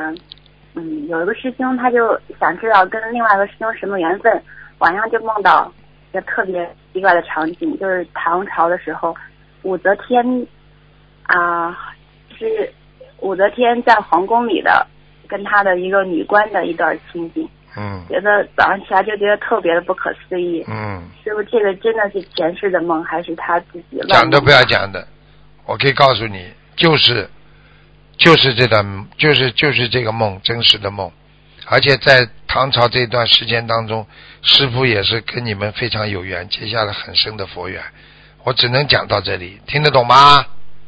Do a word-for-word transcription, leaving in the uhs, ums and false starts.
呢，嗯，有一个师兄他就想知道跟另外一个师兄什么缘分，晚上就梦到一个特别奇怪的场景，就是唐朝的时候，武则天啊、是武则天在皇宫里的跟他的一个女官的一段情景。 嗯， 觉得早上起来就觉得特别的不可思议。 嗯， 师傅，这个真的是前世的梦，还是他自己乱梦？ 讲都不要讲的，我可以告诉你，就是就是这段就是就是这个梦，真实的梦。而且在唐朝这段时间当中，师父也是跟你们非常有缘，结下了很深的佛缘。我只能讲到这里，听得懂吗？